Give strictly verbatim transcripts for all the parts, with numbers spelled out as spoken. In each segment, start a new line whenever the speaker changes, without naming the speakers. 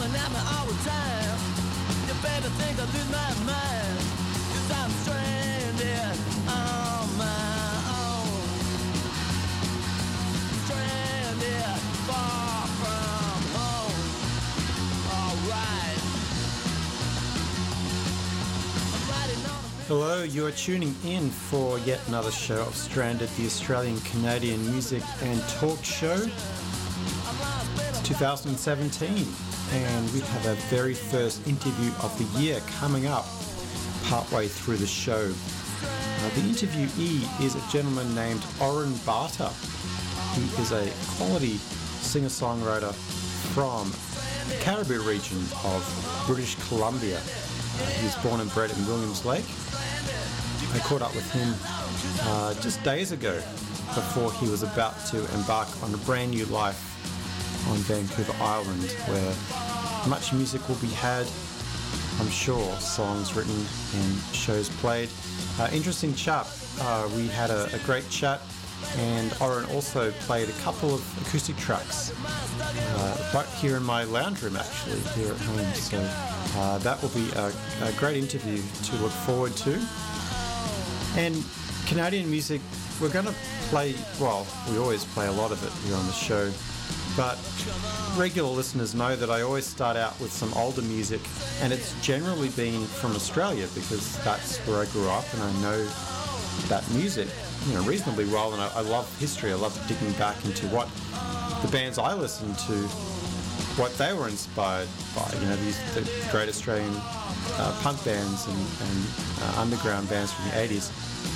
staring at me all the time. You better think I lose my mind, 'cause I'm stranded on my own. Stranded far from home. Alright. I'm riding on a...
Hello, you are tuning in for yet another show of Stranded, the Australian Canadian music and talk show. It's two thousand seventeen, and we have our very first interview of the year coming up partway through the show. Uh, the interviewee is a gentleman named Oren Barta. He is a quality singer-songwriter from the Cariboo region of British Columbia. Uh, he was born and bred in Williams Lake. I caught up with him uh, just days ago before he was about to embark on a brand new life on Vancouver Island, where much music will be had, I'm sure, songs written and shows played. Uh, interesting chap. Uh, we had a, a great chat, and Oren also played a couple of acoustic tracks uh, right here in my lounge room, actually, here at home. So uh, that will be a, a great interview to look forward to. And Canadian music, we're going to play, well, we always play a lot of it here on the show, but regular listeners know that I always start out with some older music, and it's generally been from Australia because that's where I grew up and I know that music, you know, reasonably well, and I, I love history. I love digging back into what the bands I listened to, what they were inspired by, you know, these the great Australian uh, punk bands and, and uh, underground bands from the eighties.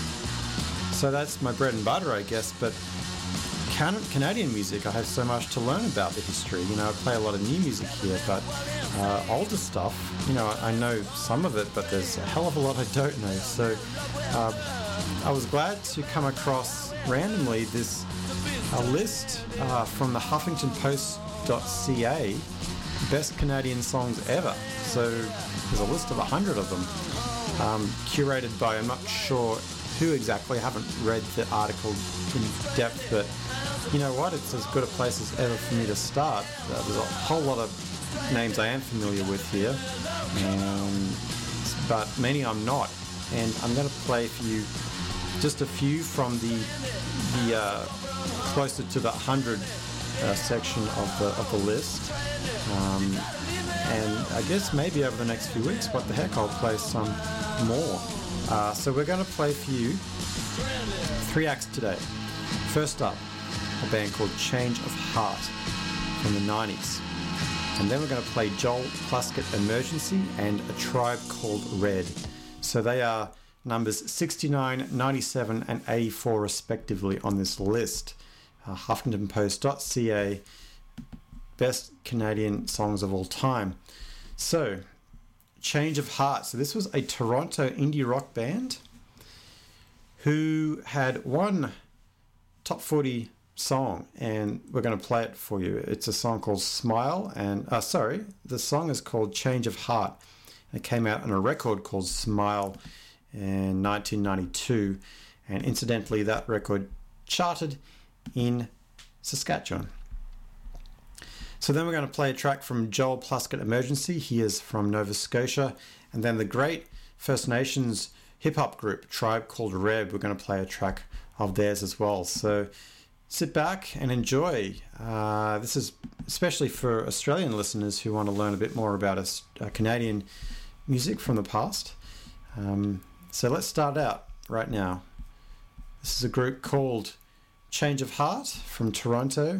So that's my bread and butter, I guess, but can- Canadian music, I have so much to learn about the history. You know, I play a lot of new music here, but uh, older stuff, you know, I know some of it, but there's a hell of a lot I don't know. So uh, I was glad to come across randomly this uh, list uh, from the Huffington Post dot C A, best Canadian songs ever. So there's a list of a hundred of them, um, curated by, I'm not sure who exactly, I haven't read the article in depth, but you know what, it's as good a place as ever for me to start. Uh, there's a whole lot of names I am familiar with here, and, but many I'm not, and I'm going to play for you just a few from the the uh, closer to the hundred uh, section of the of the list, um, and I guess maybe over the next few weeks, what the heck, I'll play some more. Uh, so we're going to play for you three acts today. First up, a band called Change of Heart from the nineties. And then we're going to play Joel Plaskett Emergency and A Tribe Called Red. So they are numbers sixty-nine, ninety-seven and eighty-four respectively on this list. Uh, Huffington Post dot C A, best Canadian songs of all time. So, Change of Heart. So this was a Toronto indie rock band who had one top forty song, and we're going to play it for you. It's a song called Smile, and uh, sorry, the song is called Change of Heart. It came out on a record called Smile in nineteen ninety-two, and incidentally that record charted in Saskatchewan. So then we're going to play a track from Joel Plaskett Emergency. He is from Nova Scotia. And then the great First Nations hip-hop group Tribe Called Red, we're going to play a track of theirs as well. So sit back and enjoy. Uh, this is especially for Australian listeners who want to learn a bit more about us, uh, Canadian music from the past. Um, so let's start out right now. This is a group called Change of Heart from Toronto.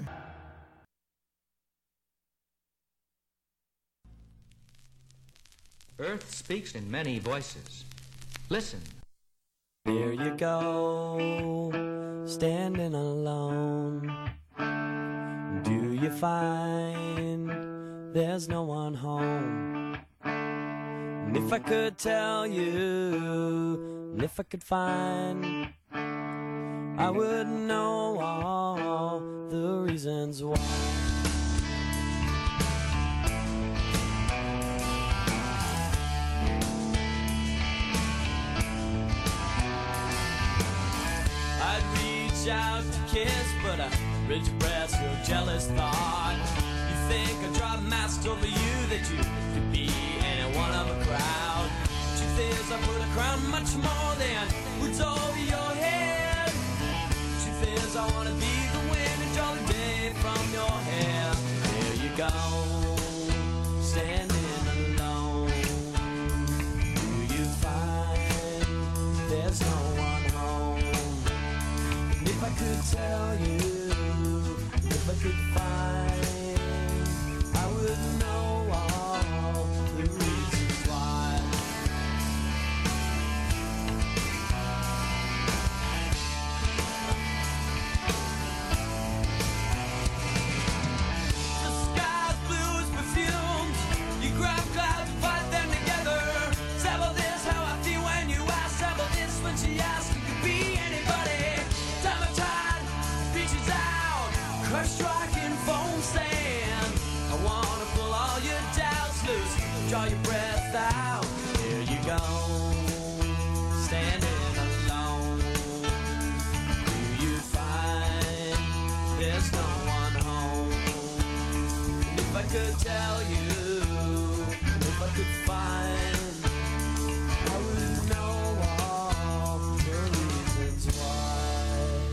Earth speaks in many voices. Listen.
Here you go, standing alone. Do you find there's no one home? And if I could tell you, and if I could find, I would know all the reasons why. I'd reach out to kiss, but I reach your breast, your jealous thought. You
think I drive masked over you, that you could be any one of a crowd. Truth is, I put a crown much more than what's over your head. Truth is, I wanna be the wind and draw the day from your hair. There you go, standing alone. Do you find there's no one home? And if I could tell you, if I could find, I would know all the reasons why. The sky's blue as perfumes. You grab clouds and fight them together. Sample this, how I feel when you ask. Sample this, when she asks, you could be anybody. Time of tide reaches out, crush striking foam sand. I wanna pull all your doubts loose, draw your breath out. Here you go, standing alone. Do you find there's no one home? And if I could tell you, and if I could find, I would know all the reasons why.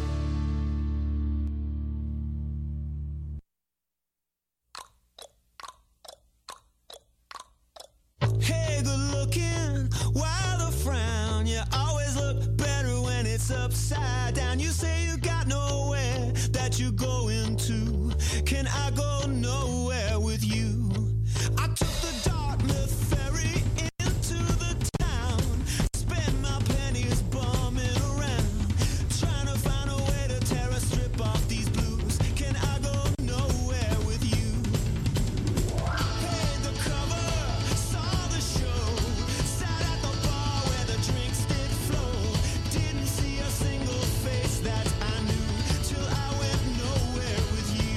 Hey, good looking, why the frown? You always look better when it's upside down. You say you got nowhere that you're going to. Can I go nowhere with you? I took the Dartmouth ferry into the town. Spent my pennies bumming around, trying to find a way to tear a strip off these blues. Can I go nowhere with you? Paid the cover, saw the show, sat at the bar where the drinks did flow. Didn't see a single face that I knew till I went nowhere with you.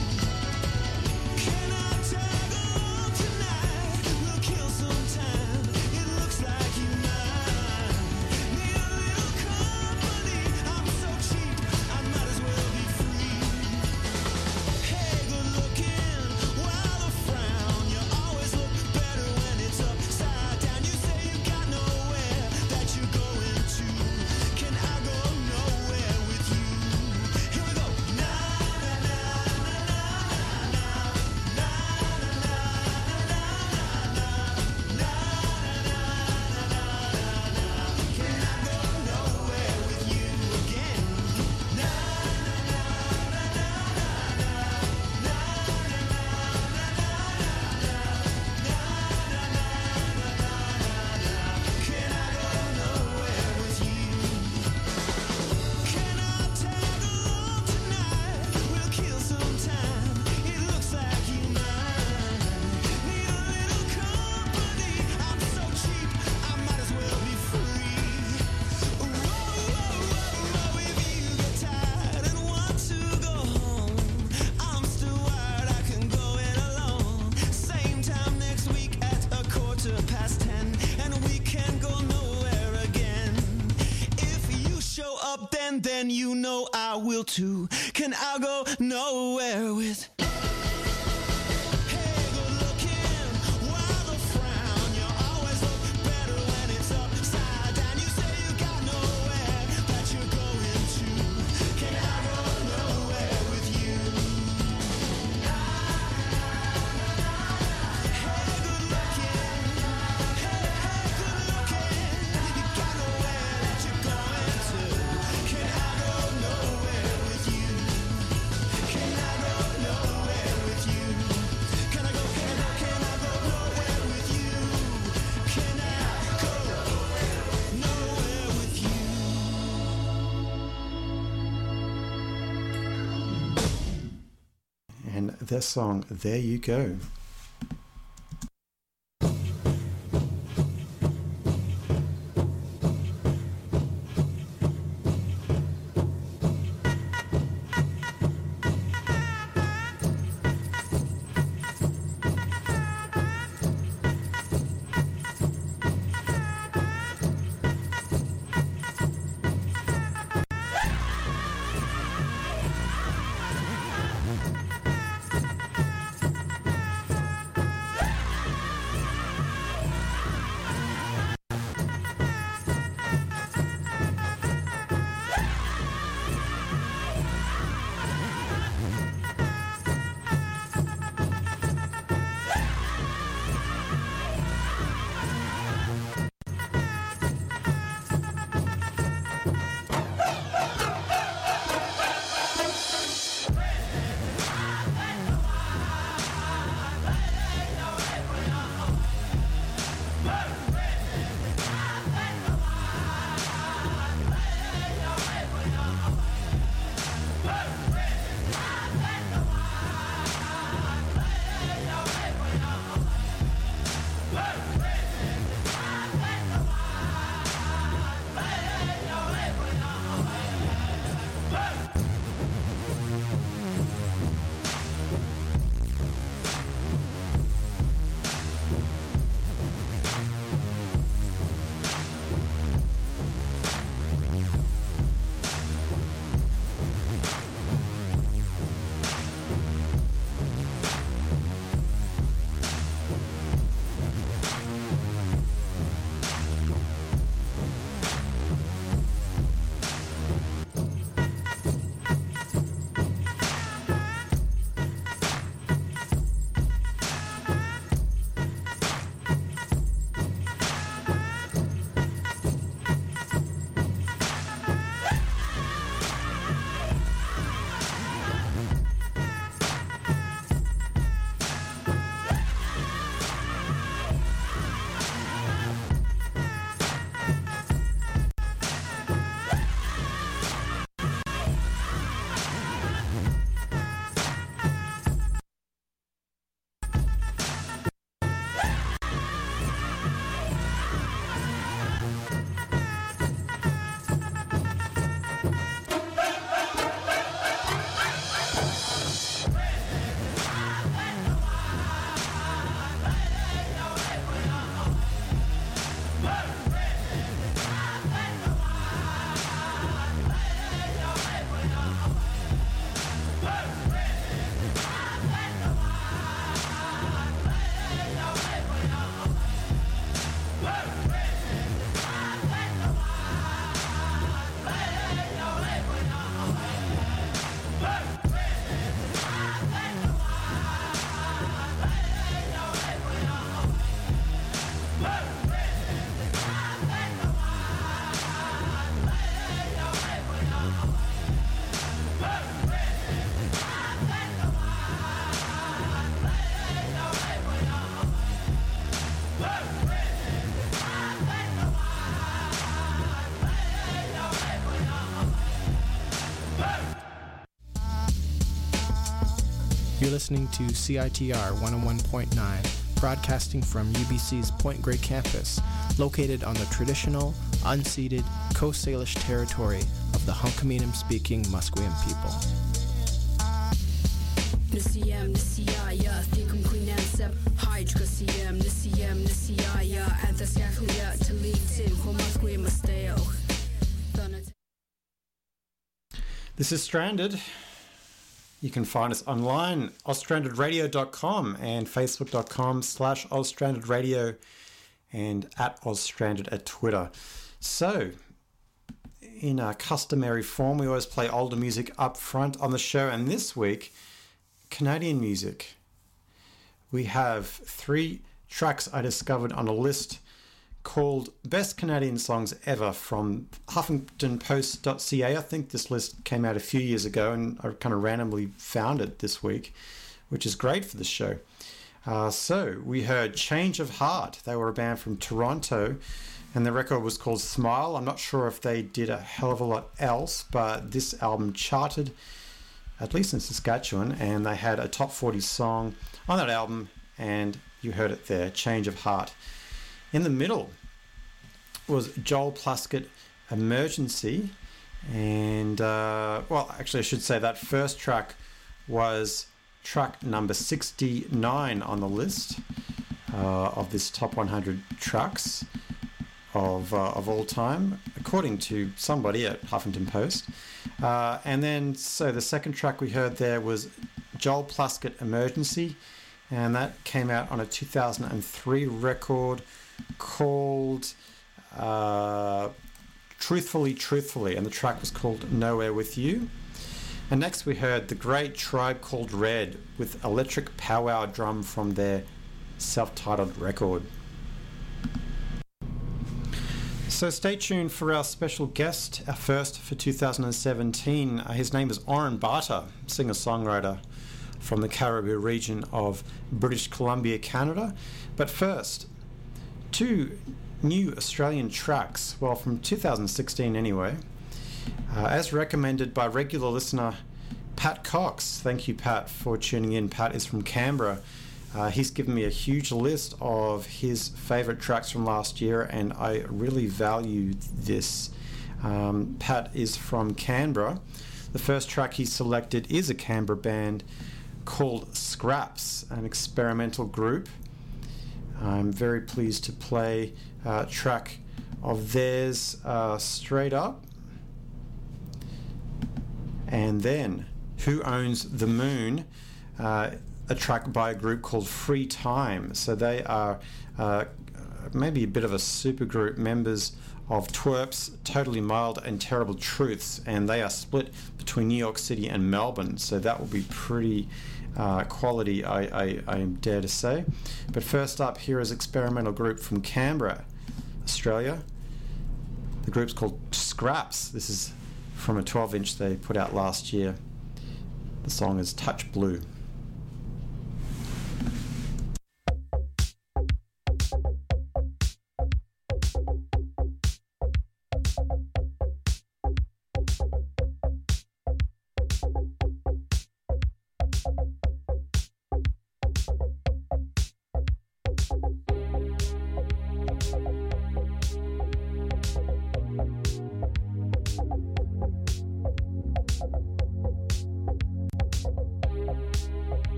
Can I tag along tonight? We'll kill some time. It looks like you might need a little company. I'm so cheap, I might as well be free. Hey, good looking, why the frown? You always look better when it's upside down. You say you got nowhere that you're going to. Can I go nowhere with you? Here we go. Na na na na na na na na na na na na. Can I go nowhere with you again? Na na na na na na Can I go nowhere with you? Can I tag along tonight? We'll kill some time. It looks like you might need a little company. I'm so cheap, I might as well be free. Whoa, whoa, whoa, whoa. If you get tired and want to go home, I'm still wired, I can go in alone. Same time next week at a quarter past ten, and we can go nowhere again. If you show up then, then you know I will too. Can I go nowhere with? Hey, good looking, why the frown? You always look better when it's upside down. You say you got nowhere that you're going to. Can I go nowhere with you? Hey, good looking, hey, hey, good looking. You got nowhere that you're going to. Can I go nowhere with you? Can I go nowhere with you? Can I go, can I go, can I go nowhere with you? Can I go nowhere with you?
And their song, There You Go.
listening to C I T R one oh one point nine, broadcasting from U B C's Point Grey campus, located on the traditional, unceded Coast Salish territory of the Hunkaminam-speaking Musqueam people.
Nisiyam, Nisiyaya, Thikum Queenan Seb, Hydra Siyam, Nisiyam, Nisiyaya, Anthasyakuya, Talitim, Homasqueam Masteo.
This is Stranded. You can find us online, oz stranded radio dot com and facebook dot com slash oz stranded radio and at ozstranded at Twitter. So, in our customary form, we always play older music up front on the show, and this week, Canadian music. We have three tracks I discovered on a list called Best Canadian Songs Ever from huffington post dot c a. I think this list came out a few years ago and I kind of randomly found it this week, which is great for the show. Uh, so we heard Change of Heart. They were a band from Toronto and the record was called Smile. I'm not sure if they did a hell of a lot else, but this album charted, at least in Saskatchewan, and they had a top forty song on that album, and you heard it there, Change of Heart. In the middle was Joel Plaskett, Emergency, and uh, well, actually I should say that first track was track number sixty-nine on the list uh, of this top one hundred tracks of uh, of all time, according to somebody at Huffington Post. Uh, and then, so the second track we heard there was Joel Plaskett, Emergency, and that came out on a two thousand three record called uh, Truthfully, Truthfully, and the track was called Nowhere With You. And next we heard the great Tribe Called Red with Electric Powwow Drum from their self-titled record. So stay tuned for our special guest, our first for two thousand seventeen. Uh, his name is Oren Barta, singer-songwriter from the Cariboo region of British Columbia, Canada. But first, two new Australian tracks, well, from two thousand sixteen anyway, uh, as recommended by regular listener Pat Cox. Thank you, Pat, for tuning in. Pat is from Canberra. Uh, he's given me a huge list of his favourite tracks from last year, and I really value this. Um, Pat is from Canberra. The first track he selected is a Canberra band called Scraps, an experimental group. I'm very pleased to play a track of theirs uh, straight up. And then, Who Owns the Moon? Uh, a track by a group called Free Time. So they are uh, maybe a bit of a supergroup, members of Twerps, Totally Mild and Terrible Truths, and they are split between New York City and Melbourne, so that will be pretty uh, quality, I, I, I dare to say. But first up, here is experimental group from Canberra, Australia. The group's called Scraps. This is from a twelve inch they put out last year. The song is Touch Blue.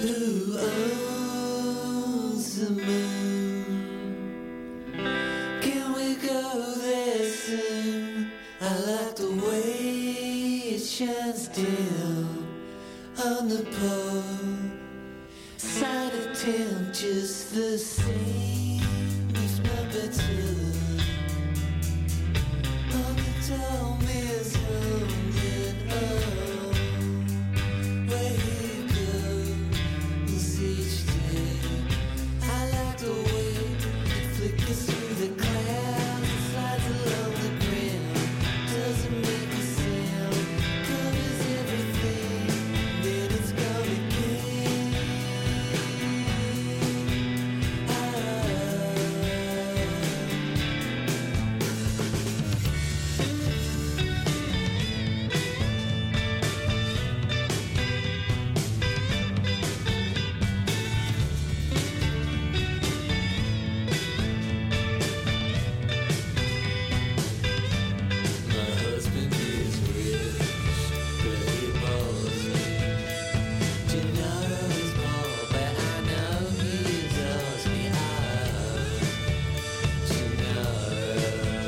Who owns the moon? Can we go there soon? I like the way it shines down on the pole. Side of town just the same as number two. On the tall man's home and oh, where he goes each day. I like the way it flickers through the clouds and slides along the ground. Doesn't make a sound, covers everything, then it's gone again. My husband is rich, but he bores me. Gennaro is poor, but I know he adores me. Oh, Gennaro.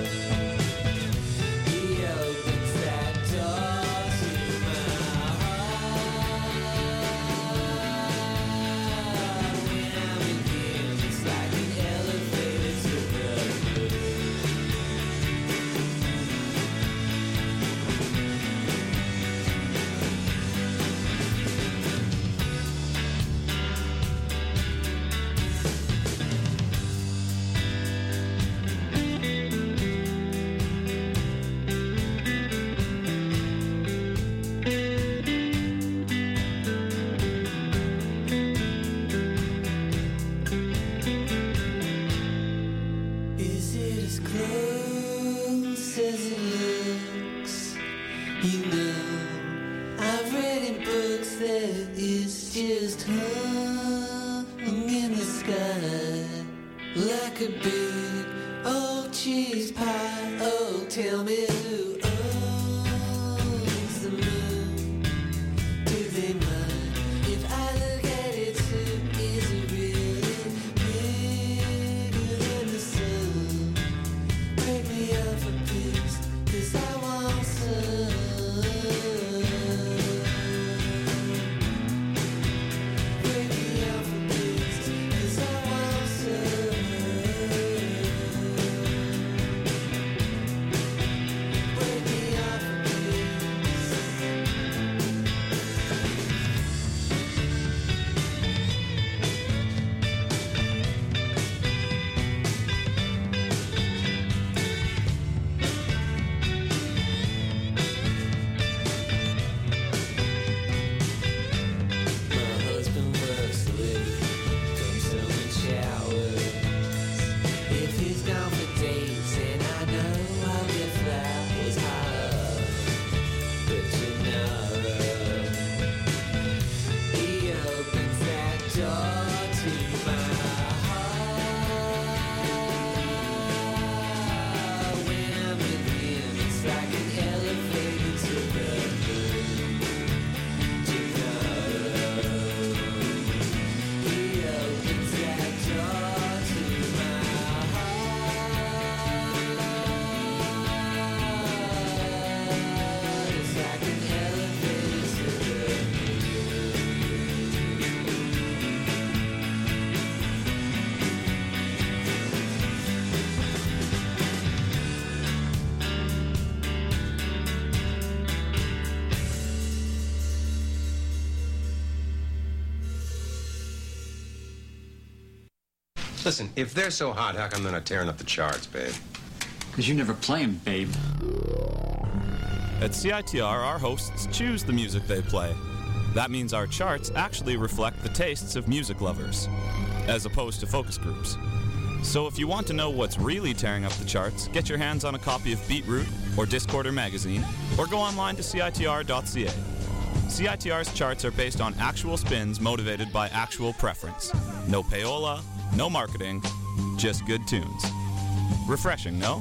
He opens that door to my heart. When I'm with him, it's like an elevator to the moon. Is it as close as it looks? You know, I've read in books that it's just hung in the sky like a big old cheese pie. Oh, tell me who owns the moon? Do they mind if I look at it too? Is it really bigger than the sun? Break me off a piece, 'cause I want some. Break me off a piece, 'cause I want some. Break me off a piece. My husband works late, comes home and showers. If he's gone for days, then I know I'll get flowers. Ah, but Gennaro, he opens that door to my heart. When I'm with him, it's like an elevator to the moon. Gennaro, he opens that door to my heart. It's like an elevator to the
Listen, if they're so hot, how come they're not tearing up the charts, babe?
Because you never play 'em, babe.
At C I T R, our hosts choose the music they play. That means our charts actually reflect the tastes of music lovers, as opposed to focus groups. So if you want to know what's really tearing up the charts, get your hands on a copy of Beatroot or Discorder magazine, or go online to C I T R dot C A. C I T R's charts are based on actual spins motivated by actual preference. No payola, no marketing, just good tunes. Refreshing, no?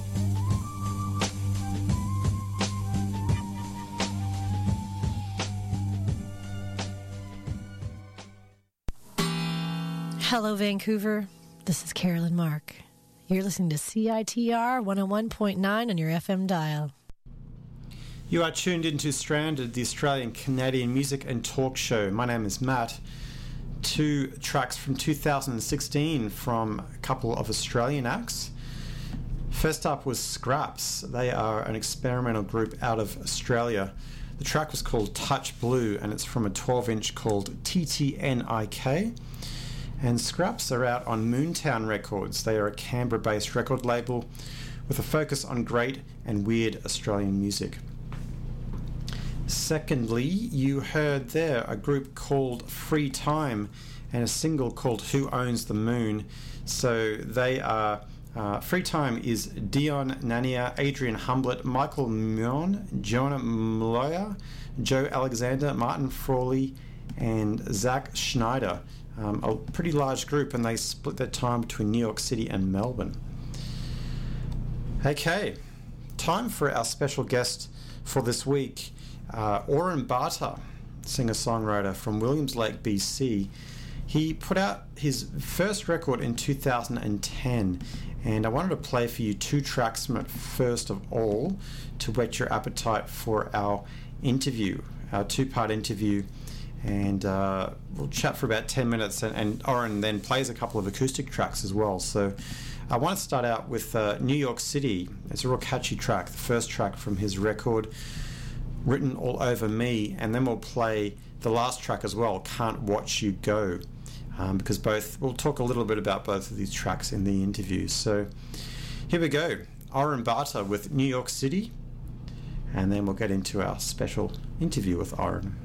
Hello, Vancouver. This is Carolyn Mark. You're listening to C I T R one oh one point nine on your F M dial.
You are tuned into Stranded, the Australian Canadian music and talk show. My name is Matt. Two tracks from two thousand sixteen from a couple of Australian acts. First up was Scraps. They are an experimental group out of Australia. The track was called Touch Blue, and it's from a twelve inch called T T N I K. And Scraps are out on Moontown Records. They are a Canberra-based record label with a focus on great and weird Australian music. Secondly, you heard there a group called Free Time and a single called Who Owns the Moon. So they are... Uh, Free Time is Dion Nania, Adrian Humblett, Michael Mion, Jonah Mloya, Joe Alexander, Martin Frawley, and Zach Schneider. Um, a pretty large group, and they split their time between New York City and Melbourne. Okay, time for our special guest for this week, uh, Oren Barter, singer-songwriter from Williams Lake, B C. He put out his first record in two thousand ten, and I wanted to play for you two tracks from it first of all to whet your appetite for our interview, our two-part interview. And uh, we'll chat for about ten minutes, and, and Oren then plays a couple of acoustic tracks as well. So I want to start out with uh, New York City. It's a real catchy track, the first track from his record, Written All Over Me, and then we'll play the last track as well, Can't Watch You Go, um, because both, we'll talk a little bit about both of these tracks in the interview. So here we go, Oren Barter with New York City, and then we'll get into our special interview with Oren.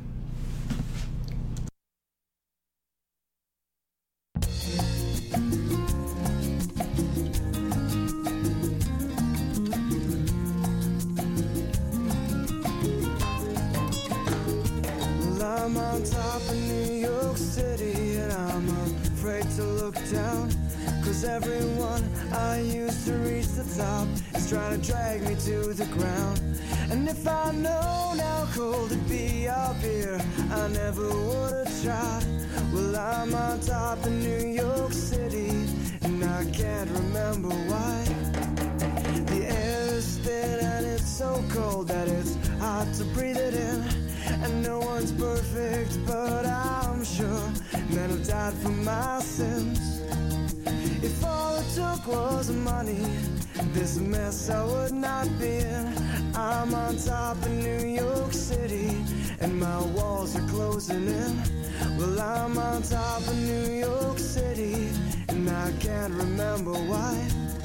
I'm on top of New York City and I'm afraid to look down, 'cause everyone I used to reach the top is trying to drag me to the ground. And if I know how cold it'd be up here, I never would have tried. Well, I'm on top of New York City and I can't remember why. The air is thin and it's so cold that it's hard to breathe it in. And no one's perfect, but I'm sure men have died for my sins. If all it took was money, this mess I would not be in. I'm on top of New York City, and my walls are closing in. Well, I'm on top of New York City, and I can't remember why.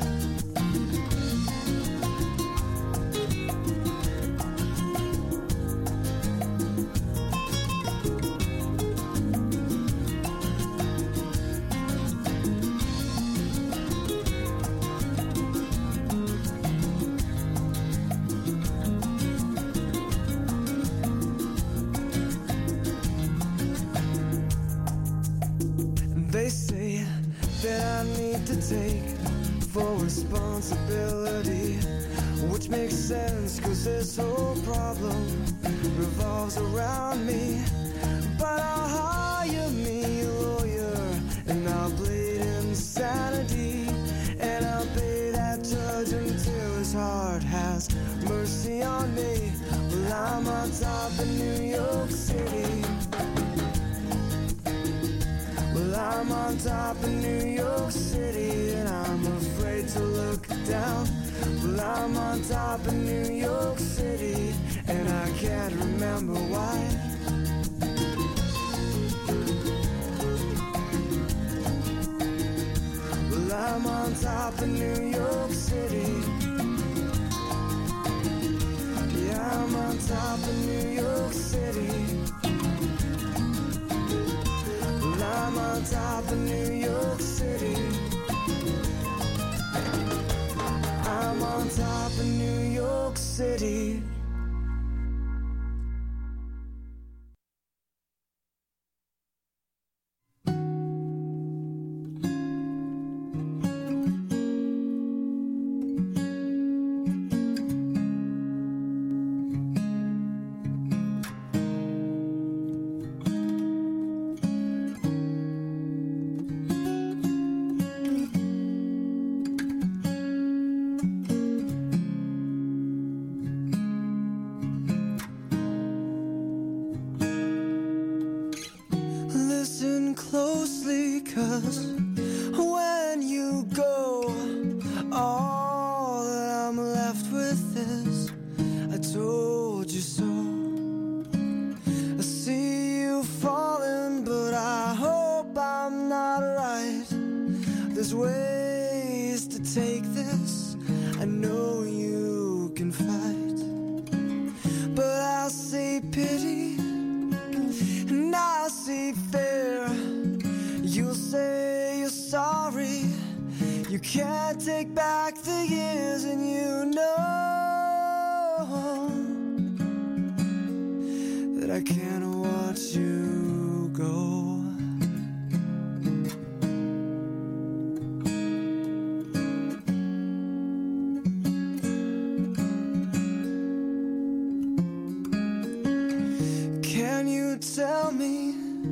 They say that I need to take full responsibility, which makes sense, 'cause this whole problem revolves around me. But I'll hire me a lawyer, and I'll plead insanity, and I'll pay that judge until his heart has mercy on me. Well, I'm on top of New York City. Well, I'm on top of New York City, and I'm afraid to look down. Well, I'm on top of New York City, and I can't remember why. Well, I'm on top of New York City. Yeah, I'm on top of New York City. I'm on top of New York City. I'm on top of New York City. honestly, 'cause when you go, all that I'm left with is I told you so. I see you falling, but I hope I'm not right. There's ways to take this, I know you can fight, but I'll see pity and I'll see fear. You'll say you're sorry, you can't take back the years, and you know that I can't watch you go. Can you tell me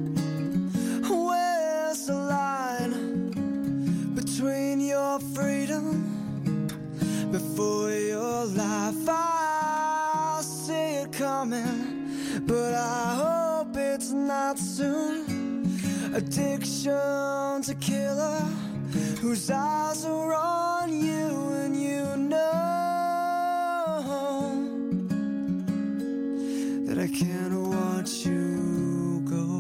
where's the line between your freedom before your life? I see it coming, but I hope it's not soon. Addiction to killer whose eyes are on you, and you know that I can't watch you go.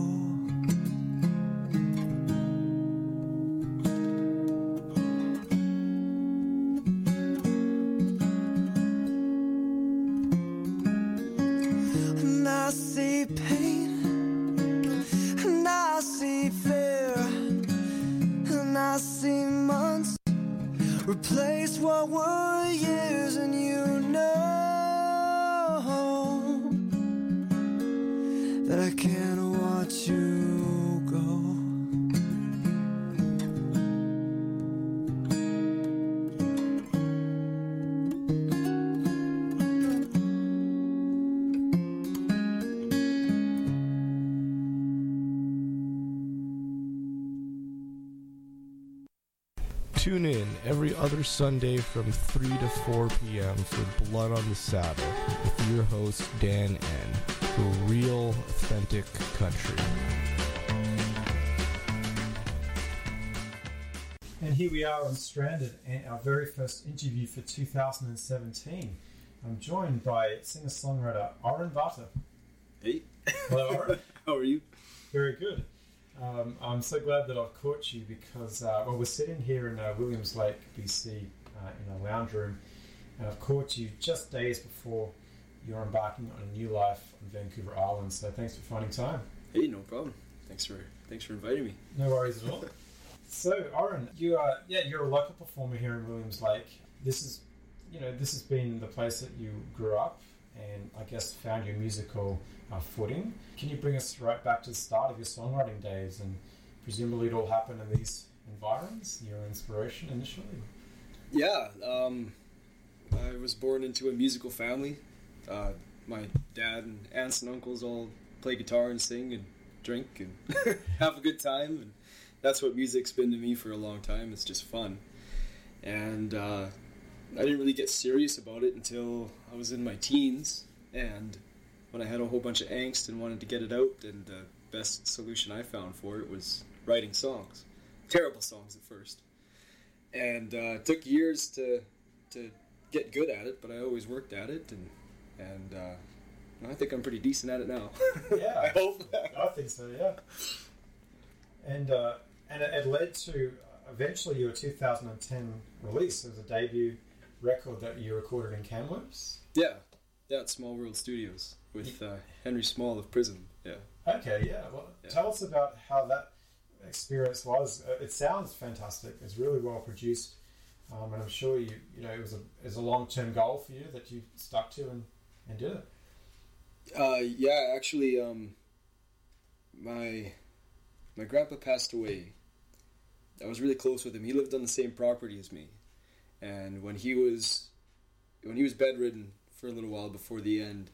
And I see pain, and I see fear, and I see months replace what were years, and you know that I can't watch you go.
Tune in every other Sunday from three to four p.m. for Blood on the Saddle with your host, Dan N. For real, authentic country.
And here we are on Stranded, and our very first interview for two thousand seventeen. I'm joined by singer-songwriter Oren Barter.
Hey.
Hello, Oren.
How are you?
Very good. Um, I'm so glad that I've caught you because, uh, well, we're sitting here in uh, Williams Lake, B C, uh, in a lounge room, and I've caught you just days before you're embarking on a new life on Vancouver Island. So thanks for finding time.
Hey, no problem. Thanks for thanks for inviting me.
No worries at all. So, Oren, you are yeah, you're a local performer here in Williams Lake. This is, you know, this has been the place that you grew up, and I guess found your musical uh, footing. Can you bring us right back to the start of your songwriting days, and presumably it all happened in these environments, your inspiration initially?
Yeah, um, I was born into a musical family. Uh, my dad and aunts and uncles all play guitar and sing and drink and have a good time, and that's what music's been to me for a long time. It's just fun. And uh, I didn't really get serious about it until I was in my teens, and when I had a whole bunch of angst and wanted to get it out, and the best solution I found for it was writing songs. Terrible songs at first. And uh, it took years to to get good at it, but I always worked at it, and and uh, I think I'm pretty decent at it now.
Yeah,
I hope.
I think so. Yeah, and uh, and it, it led to eventually your two thousand ten release. It was a debut record that you recorded in Kamloops.
Yeah, yeah, at Small World Studios with uh, Henry Small of Prism. Yeah.
Okay. Yeah. Well,
Yeah.
tell us about how that experience was. Uh, It sounds fantastic. It's really well produced, um, and I'm sure you you know it was a it was a long term goal for you that you stuck to and, and did it.
Uh, yeah, actually, um, my my grandpa passed away. I was really close with him. He lived on the same property as me, and when he was when he was bedridden for a little while before the end,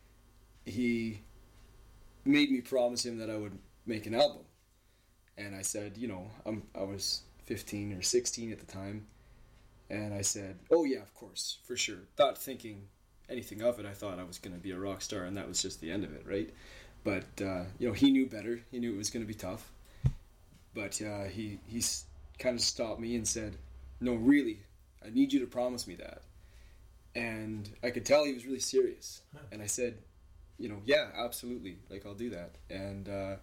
he made me promise him that I would make an album. And I said, you know, I'm I was fifteen or sixteen at the time, and I said, oh yeah, of course, for sure. Not thinking anything of it. I thought I was going to be a rock star, and that was just the end of it, right? But uh, you know, he knew better. He knew it was going to be tough. but uh, he he kind of stopped me and said, "No, really, I need you to promise me that." And I could tell he was really serious.
Huh.
And I said, "You know, yeah, absolutely. Like, I'll do that." And uh,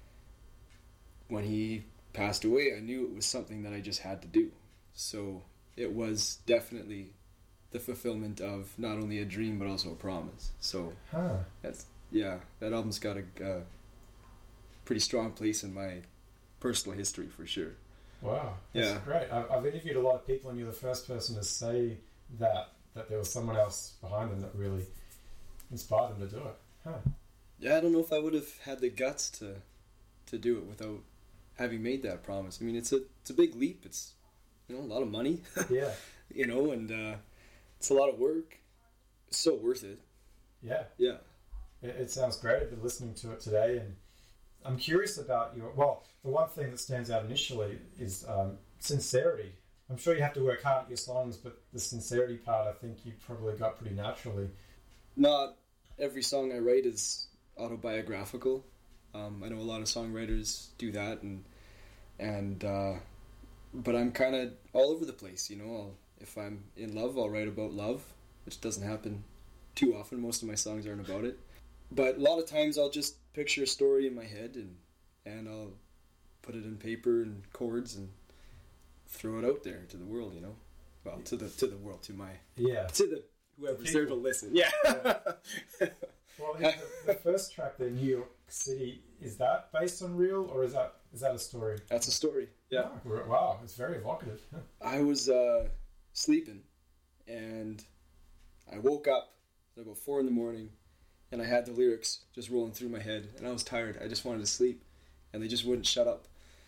when he passed away, I knew it was something that I just had to do. So it was definitely the fulfillment of not only a dream but also a promise. So
Huh.
that's yeah, that album's got a, a pretty strong place in my personal history for sure.
Wow, that's
Yeah.
great. I've, I've interviewed a lot of people, and you're the first person to say that that there was someone else behind them that really inspired them to do it. Huh.
Yeah, I don't know if I would have had the guts to to do it without having made that promise. I mean, it's a it's a big leap. It's, you know, a lot of money.
Yeah.
You know, and uh, it's a lot of work. It's so worth it.
Yeah.
Yeah.
It, it sounds great. I've been listening to it today, and I'm curious about your. Well, the one thing that stands out initially is um, sincerity. I'm sure you have to work hard at your songs, but the sincerity part, I think you probably got pretty naturally.
Not every song I write is autobiographical. Um, I know a lot of songwriters do that, and and uh, but I'm kind of all over the place. You know, I'll, if I'm in love, I'll write about love, which doesn't happen too often. Most of my songs aren't about it, but a lot of times I'll just picture a story in my head and and I'll put it in paper and chords and throw it out there to the world. You know, well, to the to the world, to my
Yeah.
to the whoever's
People.
there to listen. Yeah.
Yeah. Well, the, the first track, the New York City, is that based on real, or is that is that a story?
That's a story. Yeah.
Oh, wow, it's very evocative. Huh.
I was uh, sleeping, and I woke up at about four in the morning, and I had the lyrics just rolling through my head, and I was tired. I just wanted to sleep, and they just wouldn't shut up.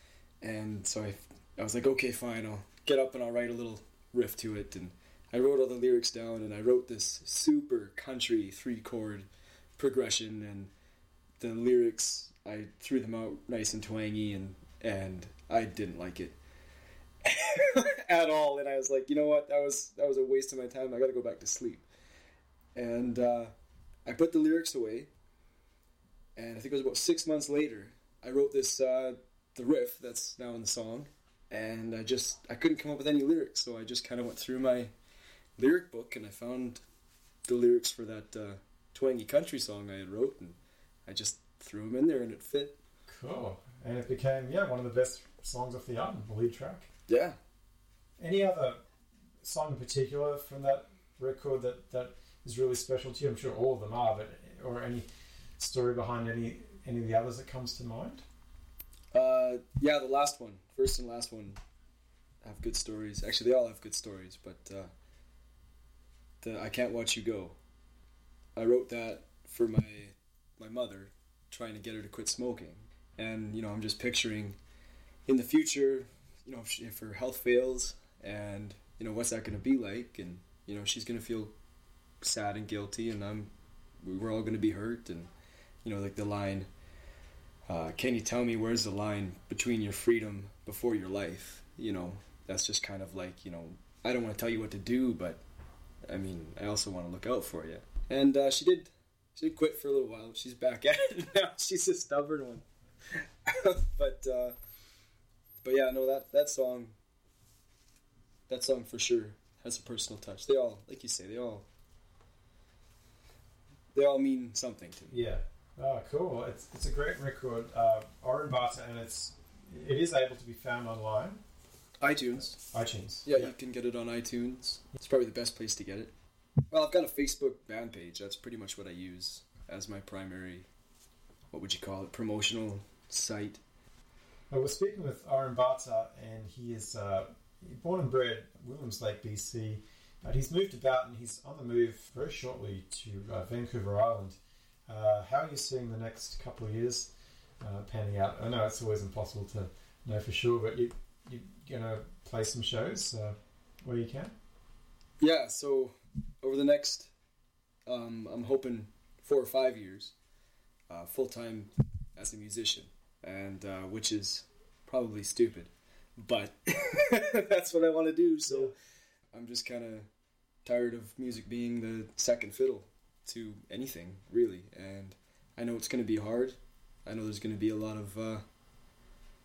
And so I, I was like, okay, fine, I'll get up and I'll write a little riff to it. And I wrote all the lyrics down, and I wrote this super country three-chord progression, and the lyrics, I threw them out nice and twangy, and and I didn't like it at all. And I was like, you know what, that was that was a waste of my time. I gotta go back to sleep. And uh, I put the lyrics away, and I think it was about six months later, I wrote this uh, the riff that's now in the song, and I just I couldn't come up with any lyrics, so I just kind of went through my lyric book, and I found the lyrics for that uh, twangy country song I had wrote, and I just threw them in there, and it fit.
Cool. And it became, yeah, one of the best songs off the album, the lead track.
Yeah.
Any other song in particular from that record that, that is really special to you? I'm sure all of them are, but or any story behind any any of the others that comes to mind?
Uh, yeah, the last one, first and last one, have good stories. Actually, they all have good stories, but uh, the I Can't Watch You Go. I wrote that for my my mother, trying to get her to quit smoking. And, you know, I'm just picturing in the future, you know, if, she, if her health fails, and, you know, what's that going to be like? And, you know, she's going to feel sad and guilty, and I'm, we're all going to be hurt. And, you know, like the line, uh, can you tell me where's the line between your freedom before your life? You know, that's just kind of like, you know, I don't want to tell you what to do, but, I mean, I also want to look out for you. And uh, she did, she did quit for a little while. She's back at it now. She's a stubborn one. but uh, but yeah, no, that that song, that song for sure has a personal touch. They all, like you say, they all they all mean something to me.
Yeah. Oh, cool. It's it's a great record, uh, Oren Barter, and it's it is able to be found online.
iTunes.
iTunes.
Yeah, yeah, you can get it on iTunes. It's probably the best place to get it. Well, I've got a Facebook fan page. That's pretty much what I use as my primary, what would you call it, promotional site.
Well, we're speaking with Oren Barter, and he is uh, born and bred Williams Lake, B C, but he's moved about and he's on the move very shortly to uh, Vancouver Island. Uh, how are you seeing the next couple of years uh, panning out? I know it's always impossible to know for sure, but you, you're going to play some shows uh, where you can?
Yeah, so over the next, um, I'm hoping four or five years, uh, full-time as a musician. And uh, which is probably stupid, but that's what I want to do. So I'm just kind of tired of music being the second fiddle to anything, really. And I know it's going to be hard. I know there's going to be a lot of uh,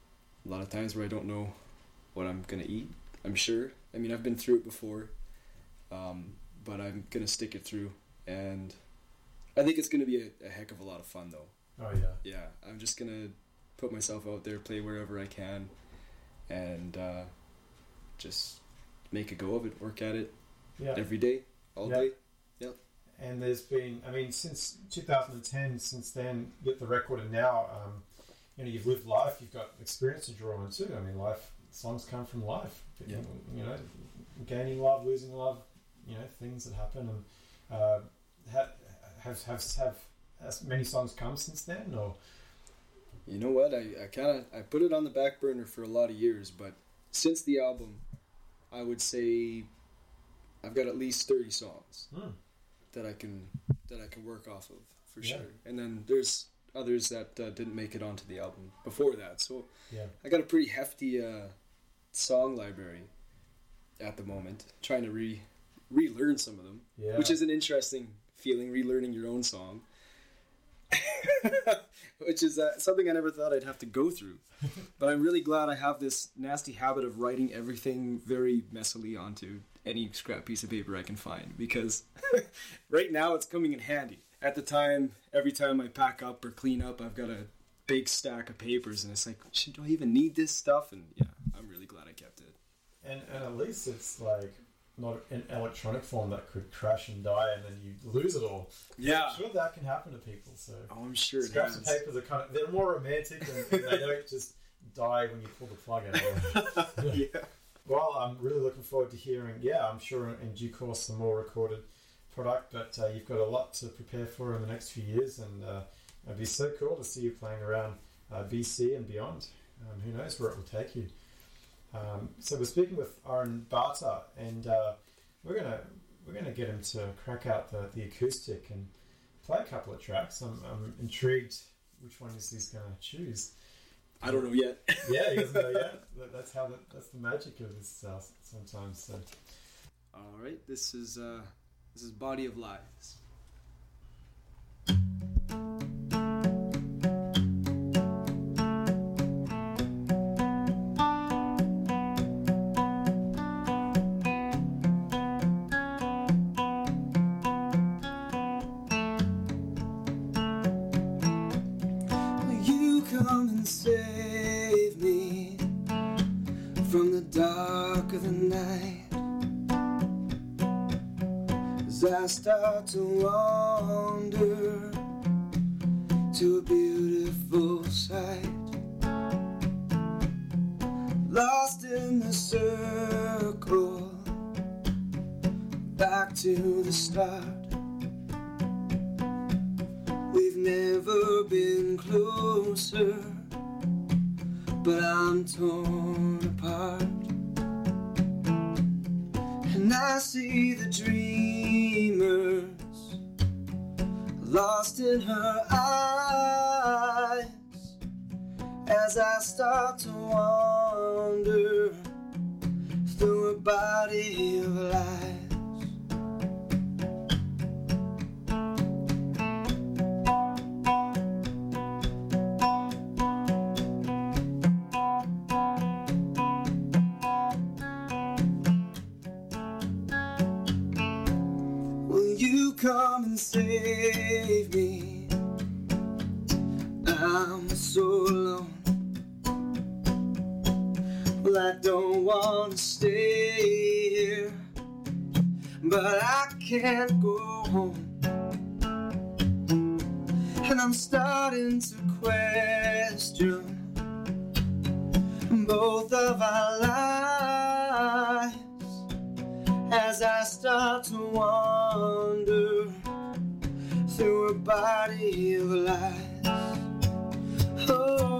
a lot of times where I don't know what I'm gonna eat. I'm sure. I mean, I've been through it before, um, but I'm gonna stick it through, and I think it's gonna be a, a heck of a lot of fun, though.
Oh yeah.
Yeah, I'm just gonna put myself out there, play wherever I can, and uh, just make a go of it. Work at it
Yeah.
every day, all
Yeah.
day. Yep.
And there's been, I mean, since two thousand ten, since then, get the record, and now, um, you know, you've lived life, you've got experience to draw on too. I mean, life, songs come from life.
Yeah.
You know, gaining love, losing love, you know, things that happen. And uh, ha- have, have, have, has many songs come since then, or?
You know what? I, I kind of I put it on the back burner for a lot of years, but since the album, I would say I've got at least thirty songs
Hmm.
that I can that I can work off of for
Yeah.
sure. And then there's others that uh, didn't make it onto the album before that. So
Yeah.
I got a pretty hefty uh, song library at the moment. Trying to re relearn some of them,
Yeah.
which is an interesting feeling, relearning your own song. Which is uh, something I never thought I'd have to go through. But I'm really glad I have this nasty habit of writing everything very messily onto any scrap piece of paper I can find, because right now it's coming in handy. At the time, every time I pack up or clean up, I've got a big stack of papers, and it's like, should do I even need this stuff? And yeah, I'm really glad I kept it.
And, and at least it's like not an electronic form that could crash and die and then you lose it all.
Yeah.
I'm sure that can happen to people. So
Oh, I'm sure it
scraps
has.
of papers are kind of, they're more romantic and, and they don't just die when you pull the plug out.
Yeah.
Well, I'm really looking forward to hearing, yeah, I'm sure in due course some more recorded product, but uh, you've got a lot to prepare for in the next few years, and uh, it'd be so cool to see you playing around uh, B C and beyond. Um, who knows where it will take you. Um, so we're speaking with Aaron Barta, and uh, we're gonna we're gonna get him to crack out the, the acoustic and play a couple of tracks. I'm, I'm intrigued which one is he's gonna choose.
I don't know yet.
Yeah, he doesn't know yet. That- That's how the, that's the magic of this uh, sometimes. So.
All right, this is uh, this is Body of Lies. Will you come and save me from the dark of the night? As I start to wander to a beautiful sight, lost in the circle, back to the start. We've never been closer, but I'm torn apart. And I see the dreamers lost in her eyes as I start to wander through a body of lies. Will you come and save me? I'm so alone. Well, I don't want to stay here, but I can't go home. And I'm starting to question both of our lives as I start to wander through a body of lies. Oh.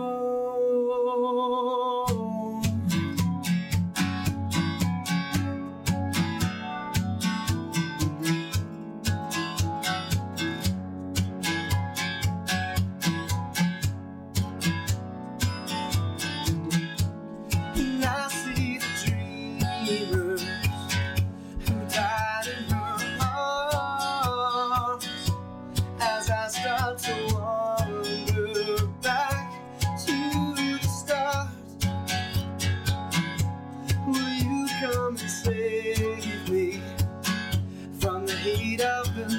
And I see
to save me from the heat of the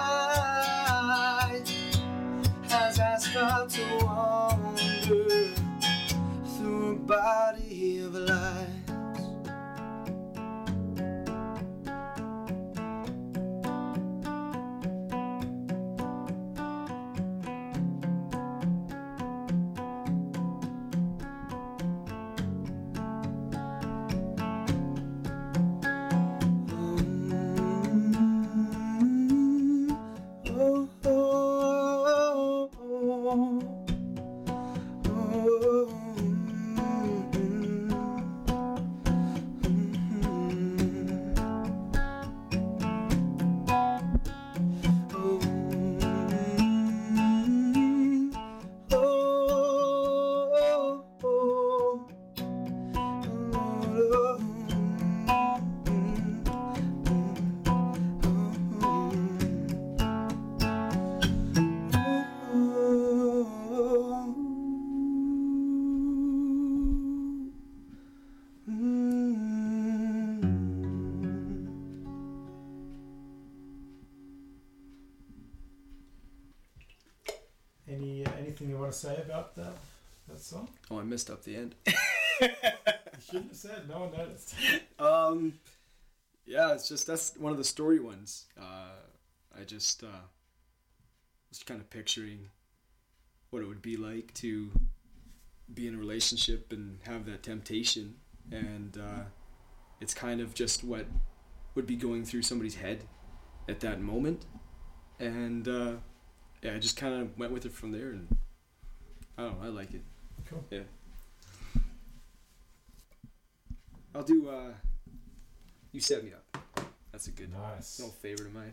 night as I start to wander through a body of light.
Any uh, anything you want to say about that that song?
Oh, I messed up the end.
You shouldn't have said. No one noticed.
Um, yeah, it's just that's one of the story ones. Uh, I just uh, was kind of picturing what it would be like to be in a relationship and have that temptation, and uh, it's kind of just what would be going through somebody's head at that moment, and uh, yeah, I just kind of went with it from there, and I don't know, I like it.
Cool.
Yeah. I'll do, uh, You Set Me Up. That's a good,
nice.
No favorite of mine.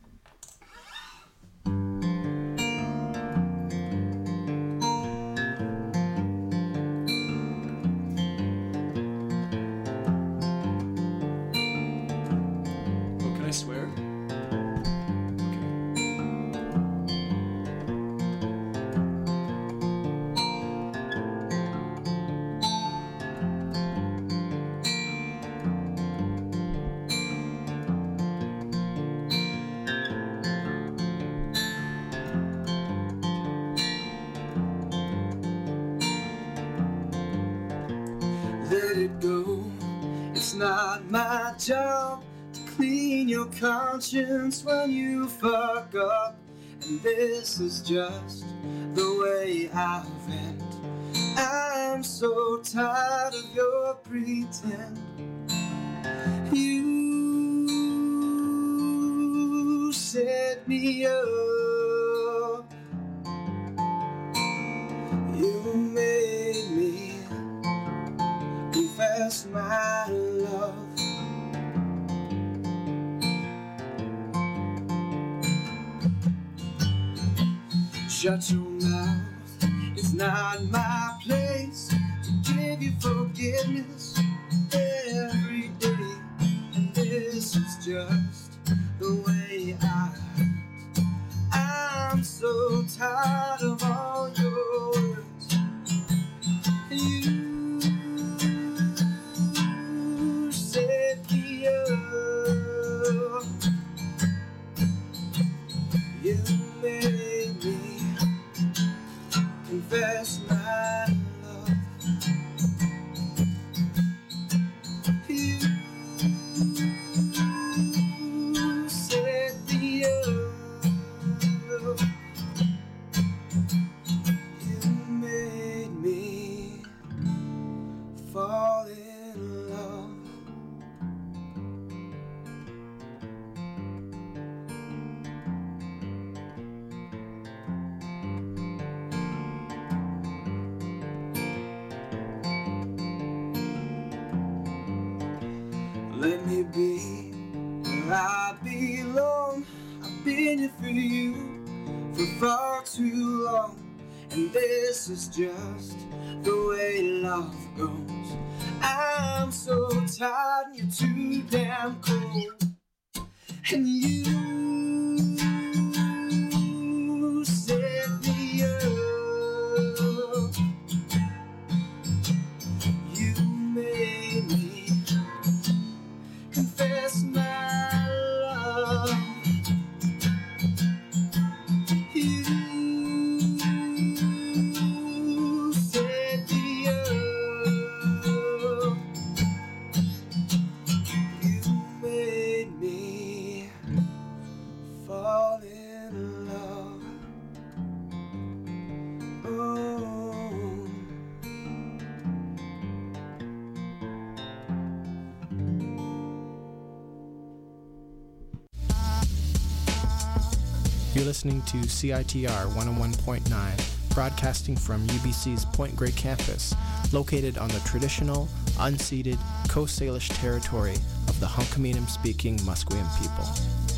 Oh, can I swear? Let it go. It's not my job to clean your conscience when you fuck up. And this is just the way I vent. I'm so tired of your pretend. You set me up. You made me confess my love. Shut your mouth, it's not my place to give you forgiveness every day. And this is just the way I act. I'm so tired of all your words. You set me up. You made me confess my love. You set me up. You made me fall in love. Let me be where I belong. I've been here for you for far too long. And this is just the way love goes. I'm so tired and you're too damn cold. And you set me up. You made me
You're listening to C I T R one oh one point nine, broadcasting from U B C's Point Grey campus, located on the traditional, unceded Coast Salish territory of the Hunkaminam-speaking Musqueam people.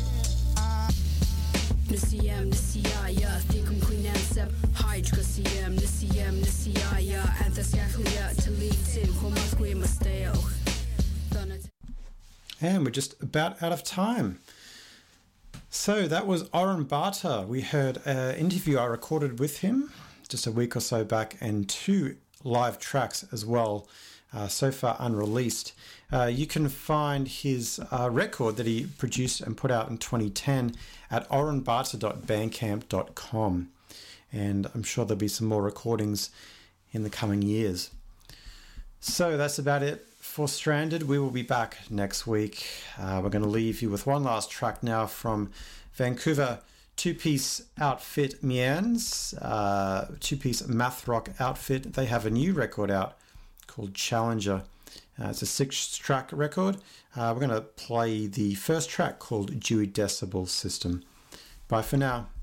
Nisiyam nisiyaya thikum quinansep hydra siyam nisiyam nisiyaya anthasyakhlia talitin homasque masteo.
And we're just about out of time. So that was Oren Barter. We heard an interview I recorded with him just a week or so back, and two live tracks as well, uh, so far unreleased. Uh, you can find his uh, record that he produced and put out in twenty ten at oren barter dot bandcamp dot com. And I'm sure there'll be some more recordings in the coming years. So that's about it for Stranded. We will be back next week. Uh, we're going to leave you with one last track now from Vancouver two-piece outfit Means, uh, two-piece math rock outfit. They have a new record out called Challenger. Uh, it's a six-track record. Uh, we're going to play the first track called Dewey Decibel System. Bye for now.